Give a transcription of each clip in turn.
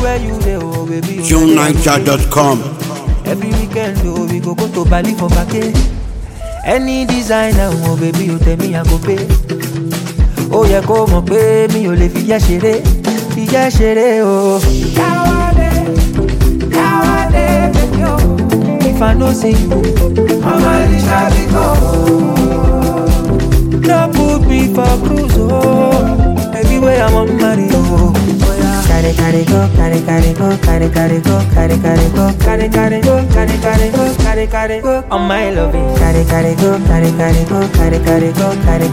Anywhere you there, oh baby. JohnNiger.com. Every weekend, oh, we go to Bali for vacay. Any designer, oh baby, you tell me I go pay. Oh yeah, come on, pay me, you le fiya shere, oh. Kawade, baby, oh. If I no see you, I'm a little go. Don't put me for cruise, oh. Everywhere I'm on Mario, oh yeah. Carry go, carry go, carry go, carry go, carry go, on my loving. Carry go, carry go, carry go, carry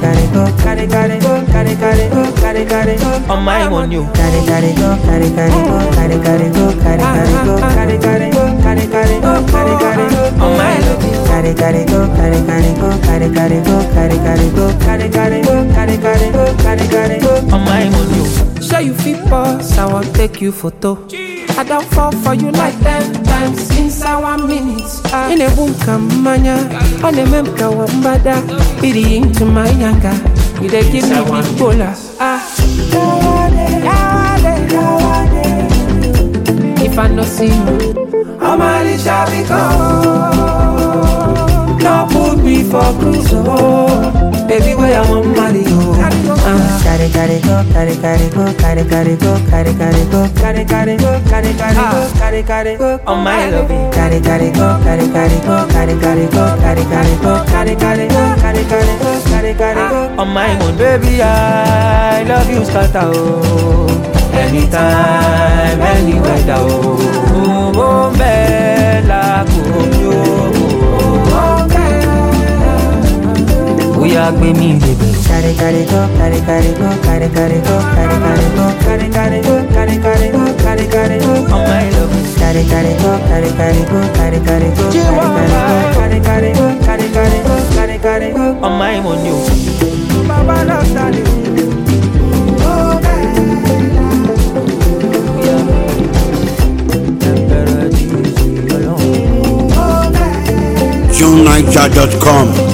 go, on my one you. Carry go, carry go, carry go, on my loving. Carry go, carry go, on my one you. Sure you fit pause, I won't take you photo. I don't fall for you like 10 times inside 1 minute. In a boom kamanya, on a memka wambada, be into my yanga. You they give me bipolar. If I no see you, I'm a little bit now put me for cruise, oh. Baby, where I'm on Mario. Carry go, carry go, carry go, on my loving. Carry go, carry go, on my own. Baby, I love you, scatter, oh. Anytime, any weather, oh. Bella, we are me, baby. Carry go, carry go, on my love. Carry go, on my on you. Baba loves JohnNiger.com.